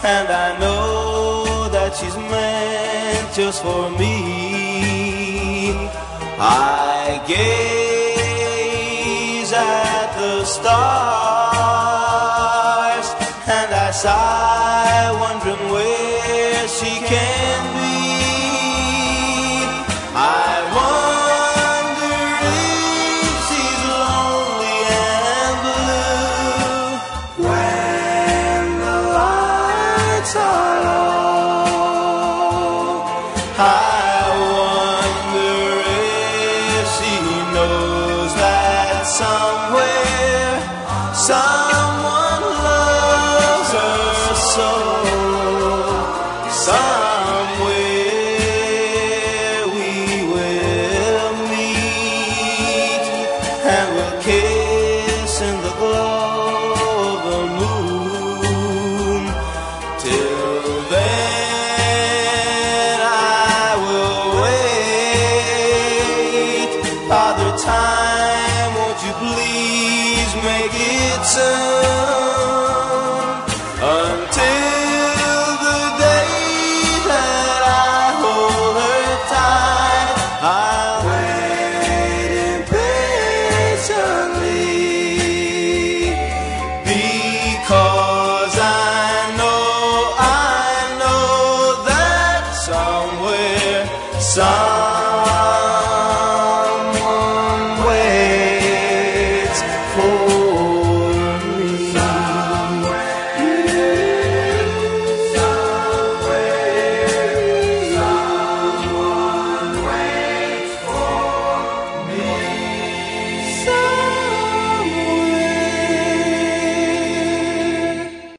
and I know that she's meant just for me. I gaze at the stars and I sigh, wondering where she can be. I wonder if she's lonely and blue when the lights are low. I wonder if she knows that somewhere someone loves her so. Somewhere we will meet and we'll kiss in the glow of the moon. Till then I will wait. Father Time, won't you please make it soon?